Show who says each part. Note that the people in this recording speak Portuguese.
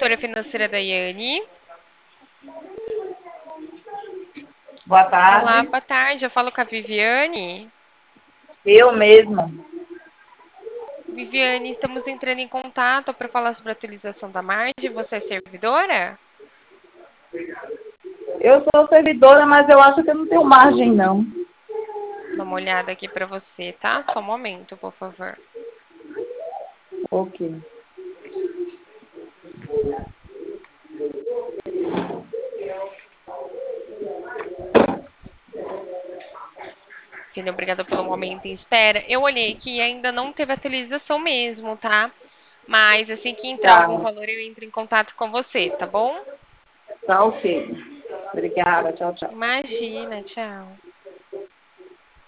Speaker 1: consultora financeira da Yane.
Speaker 2: Boa
Speaker 1: Olá,
Speaker 2: tarde.
Speaker 1: boa tarde. Eu falo com a Viviane.
Speaker 2: Eu mesma.
Speaker 1: Viviane, estamos entrando em contato para falar sobre a atualização da margem. Você é servidora?
Speaker 2: Eu sou servidora, mas eu acho que eu não tenho margem, não.
Speaker 1: Dá uma olhada aqui para você, tá? Só um momento, por favor.
Speaker 2: Ok.
Speaker 1: Entendeu? Obrigada pelo momento em espera. Eu olhei que ainda não teve atualização mesmo, tá? Mas assim que entrar algum
Speaker 2: Tá.
Speaker 1: valor, eu entro em contato com você, tá bom?
Speaker 2: Tá ok. Obrigada. Tchau, tchau.
Speaker 1: Imagina, tchau.